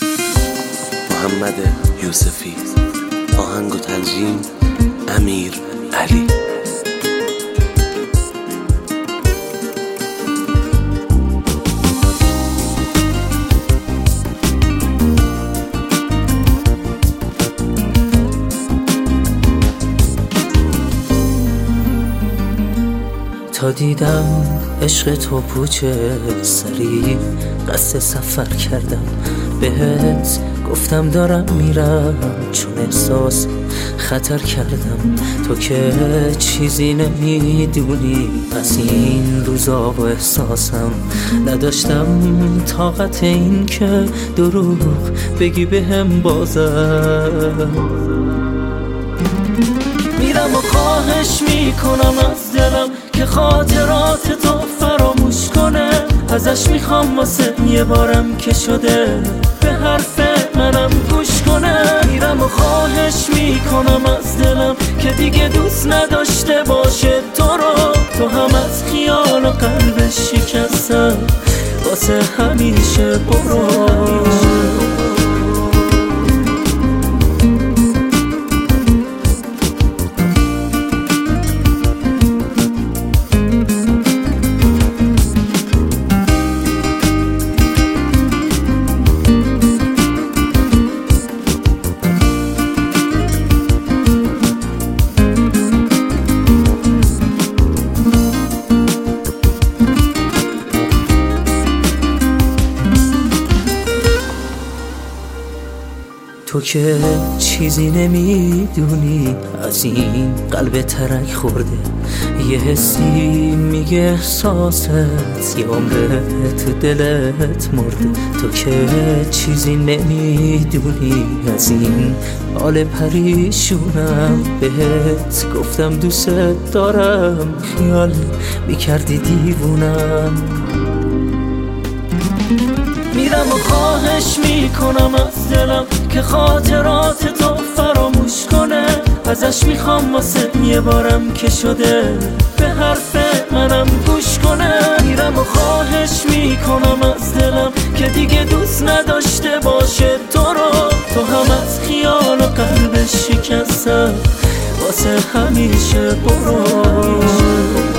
محمد یوسفی. آهنگ و تنظیم امیر علی. تا دیدم عشق تو پوچه سری قصد سفر کردم بهت گفتم دارم میرم چون احساس خطر کردم. تو که چیزی نمیدونی از این روزا و احساسم نداشتم طاقت این که دروغ بگی بهم بازم. میرم و خواهش میکنم از دلم که خاطرات تو فراموش کنه. ازش میخوام واسه یه بارم که شده به حرف منم گوش کنه. میرم و خواهش میکنم از دلم که دیگه دوست نداشته باشه تو رو. تو هم از خیال و قلبش شکستم واسه همیشه برو. تو که چیزی نمیدونی از این قلب ترک خورده. یه حسی میگه احساست یه عمره تو دلت مرده. تو که چیزی نمیدونی از این حال پریشونم. بهت گفتم دوست دارم خیال میکردی دیوونم. میرم و خواهش میکنم از دلم که خاطرات تو فراموش کنه. ازش میخوام واسه یه بارم که شده به حرف منم گوش کنه. میرم و خواهش میکنم از دلم که دیگه دوست نداشته باشه تو رو. تو هم از خیال و قلبش شکستم واسه همیشه برو.